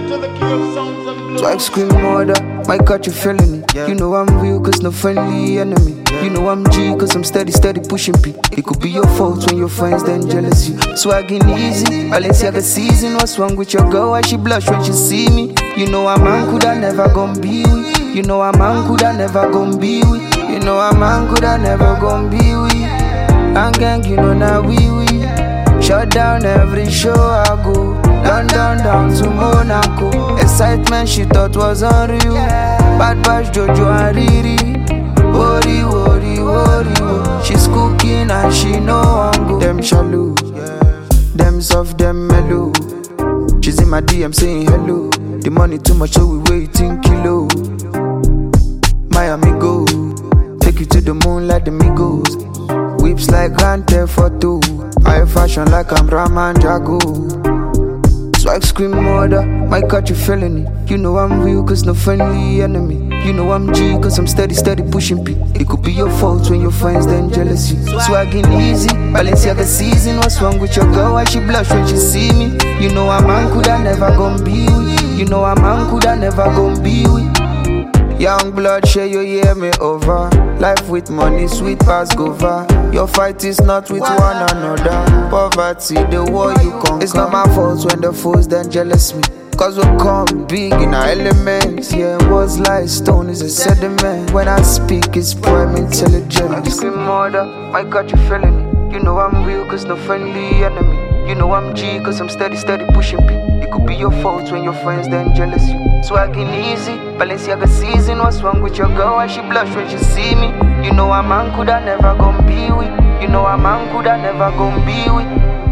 So I scream murder, might catch you feeling it. You know I'm real cause no friendly enemy. You know I'm G cause I'm steady pushing P. It could be your fault when your friends then jealous you. Swagging easy, Balenciaga season. What's wrong with your girl? Why she blush when she see me? You know a man coulda never gon' be with. You know a man coulda never gon' be with. You know a man coulda never gon' be with. And gang, you know now we. Shut down every show I go. London down to Monaco. Excitement she thought was unreal. Bad Bash, Jojo and Riri. Worry, worry, worry. She's cooking and she know I'm good. Them shallow, them soft, them mellow. She's in my DM saying hello. The money too much so we waiting kilo. Miami go. Take you to the moon like the Migos. Whips like Grand Theft Auto. High fashion like I'm Raman Jago. Swag scream murder, might catch you feeling it. You know I'm real cause no friendly enemy. You know I'm G cause I'm steady pushing P. It could be your fault when your friends then jealous you. Swagging easy, Balenciaga season. What's wrong with your girl? Why she blush when she see me? You know a man coulda never gon' be with. You know a man coulda never gon' be with. Young blood, share you hear me over. Life with money, sweet pass go far. Your fight is not with one another. Poverty, the war you conquer. It's not my fault when the foes then jealous me. Cause we come big in our elements. Yeah, words like stone is a sediment. When I speak, it's prime intelligence. I scream murder, I got you feeling it. You know I'm real cause no friendly enemy. You know I'm G cause I'm steady pushing P. It could be your fault when your friends then jealous you. Swagging easy, Balenciaga season. What's wrong with your girl? Why she blush when she see me? You know a man coulda never gon' be with. You know a man coulda never gon' be with.